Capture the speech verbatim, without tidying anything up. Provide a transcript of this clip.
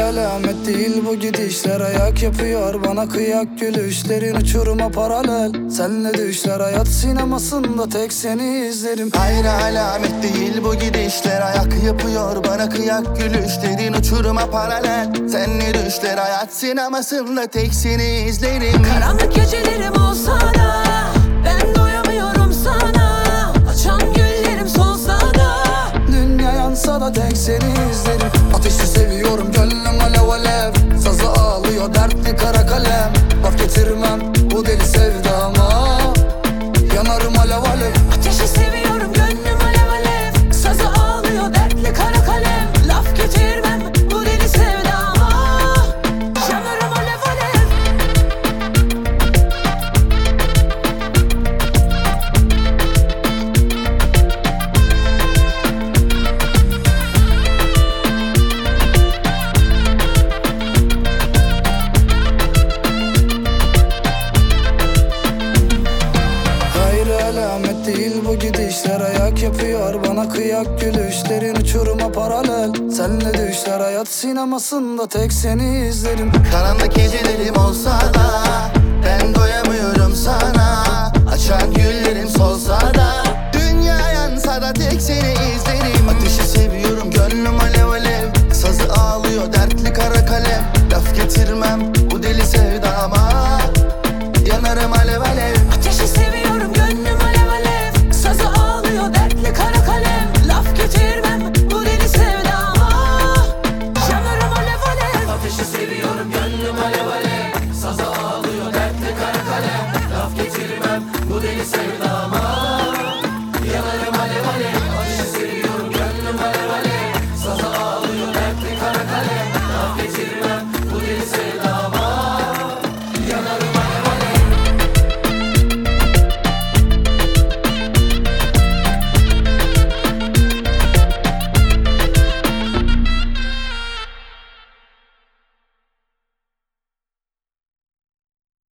alamet değil bu gidişler, ayak yapıyor bana kıyak gülüşlerin uçuruma paralel. Senle düşler hayat sinemasında tek seni izlerim. Hayır alamet değil bu gidişler, ayak yapıyor bana kıyak gülüşlerin uçuruma paralel. Senle düşler hayat sinemasında tek seni izlerim. Karanlık gecelerim olsa da ben doyamıyorum sana. Açan güllerim solsa da Dünya yansa da tek seni izlerim. Ateşi seviyorum gönlüm alev alev, sazı ağlıyor dertli kara kalem. Laf getirmem bu deli sevdama, yanarım alev alev. ateşi seviyorum gönlüm alev alev, sazı ağlıyor dertli kara kalem. Laf getirmem bu deli sevdama, yanarım alev alev. Alamet değil bu gidişler, ayak yapıyor bana kıyak gülüşlerin uçuruma paralel. Senle düşler hayat sinemasında tek seni izlerim. Karanlık gecelerim olsa da ben doyamıyorum sana. Açan güllerim solsa da dünya yansa da tek seni izlerim. Ateşi seviyorum gönlüm alev alev, sazı ağlıyor dertli kara kalem. Laf getirmem bu deli sevdama, yanarım alev alev.